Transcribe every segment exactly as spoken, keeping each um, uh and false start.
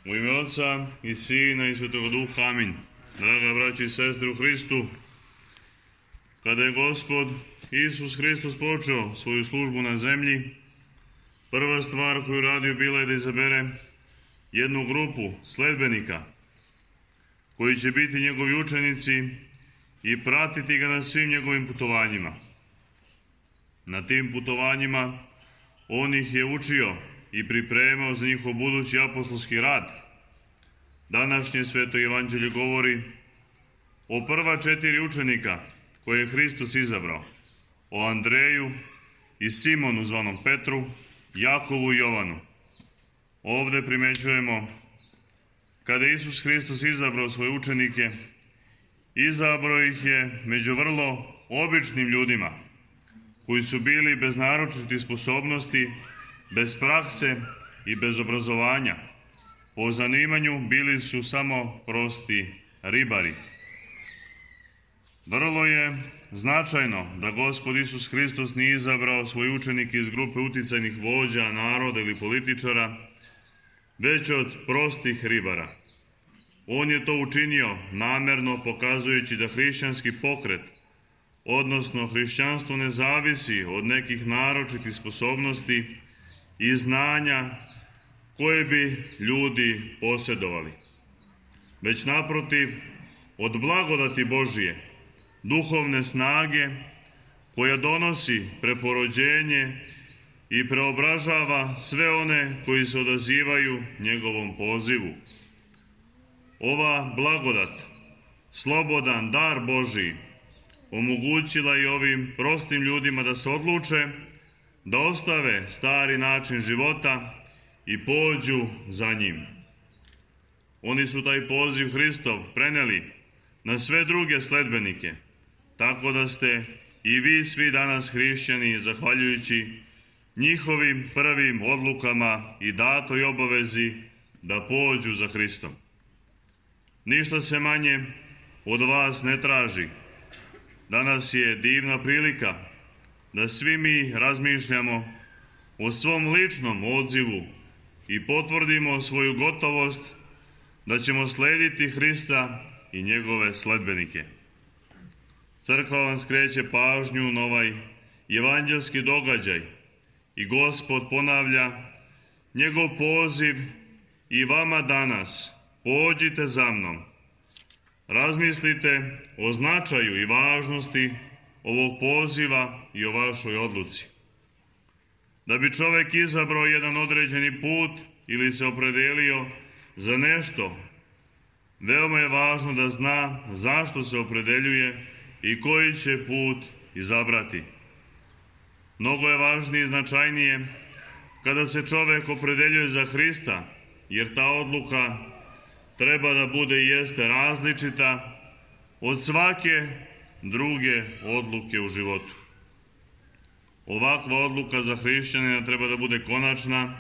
U ime Otca i Sina i Svetoga Duha, amin. Draga braći i sestre u Hristu, kada je Gospod Isus Hristos počeo svoju službu na zemlji, prva stvar koju radio bila je da izabere jednu grupu sledbenika koji će biti njegovi učenici i pratiti ga na svim njegovim putovanjima. Na tim putovanjima on ih je učio i pripremao za njihov budući apostolski rad. Današnje Sveto evanđelje govori o prva četiri učenika koje je Hristos izabrao, o Andreju i Simonu zvanom Petru, Jakovu i Jovanu. Ovde primećujemo kada je Isus Hristos izabrao svoje učenike, izabrao ih je među vrlo običnim ljudima koji su bili bez naročitih sposobnosti, bez prakse i bez obrazovanja. Po zanimanju bili su samo prosti ribari. Vrlo je značajno da Gospod Isus Hristos nije izabrao svoje učenike iz grupe uticajnih vođa, naroda ili političara, već od prostih ribara. On je to učinio namerno, pokazujući da hrišćanski pokret, odnosno hrišćanstvo, ne zavisi od nekih naročitih sposobnosti i znanja koje bi ljudi posjedovali, već naprotiv od blagodati Božije, duhovne snage koja donosi preporođenje i preobražava sve one koji se odazivaju njegovom pozivu. Ova blagodat, slobodan dar Božiji, omogućila i ovim prostim ljudima da se odluče da ostave stari način života i pođu za njim. Oni su taj poziv Hristov preneli na sve druge sledbenike, tako da ste i vi svi danas hrišćani zahvaljujući njihovim prvim odlukama i datoj obavezi da pođu za Hristom. Ništa se manje od vas ne traži. Danas je divna prilika da svi mi razmišljamo o svom ličnom odzivu i potvrdimo svoju gotovost da ćemo slediti Hrista i njegove sledbenike. Crkva vam skreće pažnju na ovaj evanđelski događaj i Gospod ponavlja njegov poziv i vama danas: pođite za mnom. Razmislite o značaju i važnosti ovog poziva i o vašoj odluci. Da bi čovek izabrao jedan određeni put ili se opredelio za nešto, veoma je važno da zna zašto se opredeljuje i koji će put izabrati. Mnogo je važnije i značajnije kada se čovek opredeljuje za Hrista, jer ta odluka treba da bude i jeste različita od svake druge odluke u životu. Ovakva odluka za hrišćanina treba da bude konačna,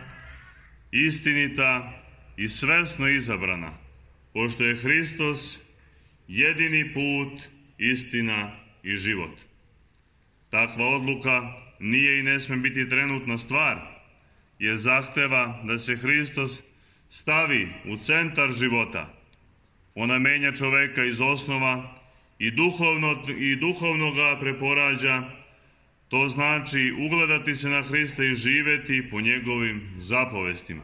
istinita i svesno izabrana, pošto je Hristos jedini put, istina i život. Takva odluka nije i ne sme biti trenutna stvar, jer zahteva da se Hristos stavi u centar života. Ona menja čoveka iz osnova i duhovno, i duhovno ga preporađa. To znači ugledati se na Hrista i živeti po njegovim zapovestima.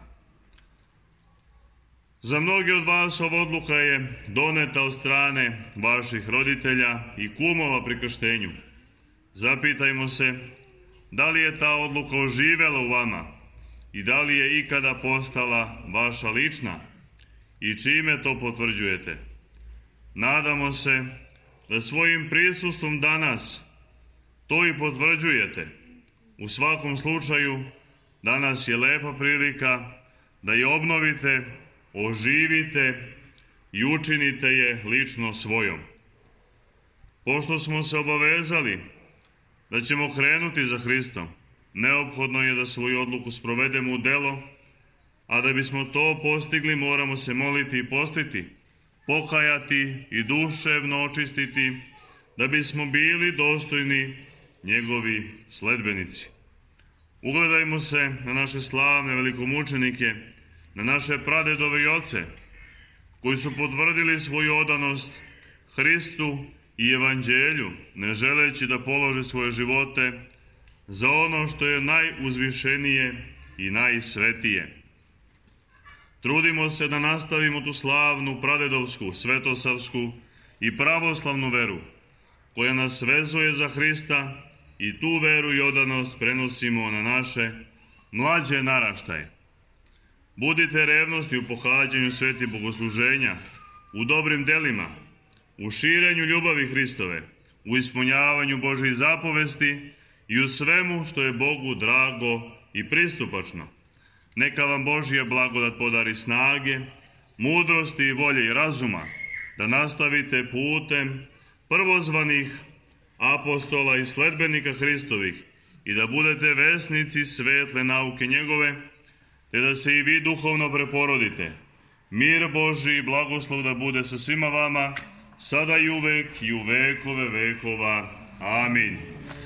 Za mnogi od vas ova odluka je doneta od strane vaših roditelja i kumova pri krštenju. Zapitajmo se da li je ta odluka oživela u vama i da li je ikada postala vaša lična i čime to potvrđujete. Nadamo se da svojim prisustvom danas to i potvrđujete. U svakom slučaju, danas je lepa prilika da je obnovite, oživite i učinite je lično svojom. Pošto smo se obavezali da ćemo krenuti za Hristom, neophodno je da svoju odluku sprovedemo u delo, a da bismo to postigli moramo se moliti i postiti, pokajati i duševno očistiti, da bismo bili dostojni njegovi sledbenici. Ugledajmo se na naše slavne velikomučenike na naše pradedove i oce, koji su potvrdili svoju odanost Hristu i Evanđelju, ne želeći da polože svoje živote za ono što je najuzvišenije i najsvetije. Trudimo se da nastavimo tu slavnu pradedovsku, svetosavsku i pravoslavnu veru, koja nas vezuje za Hrista, i tu veru i odanost prenosimo na naše mlađe naraštaje. Budite revnosti u pohađanju svetih bogosluženja, u dobrim delima, u širenju ljubavi Hristove, u ispunjavanju Božjih zapovesti i u svemu što je Bogu drago i pristupačno. Neka vam Božja blagodat podari snage, mudrosti i volje i razuma, da nastavite putem prvozvanih apostola i sledbenika Hristovih i da budete vesnici svetle nauke njegove, te da se i vi duhovno preporodite. Mir Božji i blagoslov da bude sa svima vama, sada i uvek i u vekove vekova. Amin.